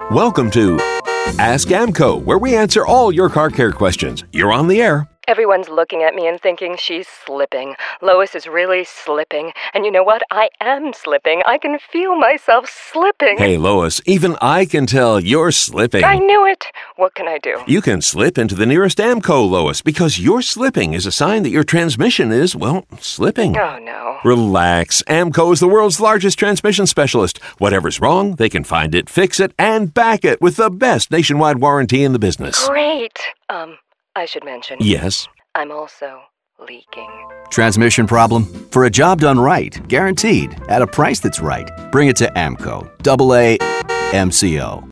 Welcome to Ask Amco, where we answer all your car care questions. You're on the air. Everyone's looking at me and thinking she's slipping. Lois is really slipping. And you know what? I am slipping. I can feel myself slipping. Hey, Lois, even I can tell you're slipping. I knew it. What can I do? You can slip into the nearest Amco, Lois, because your slipping is a sign that your transmission is, well, slipping. Oh, no. Relax. Amco is the world's largest transmission specialist. Whatever's wrong, they can find it, fix it, and back it with the best nationwide warranty in the business. Great. I should mention. Yes. I'm also leaking. Transmission problem? For a job done right, guaranteed, at a price that's right, bring it to Amco. AA MCO.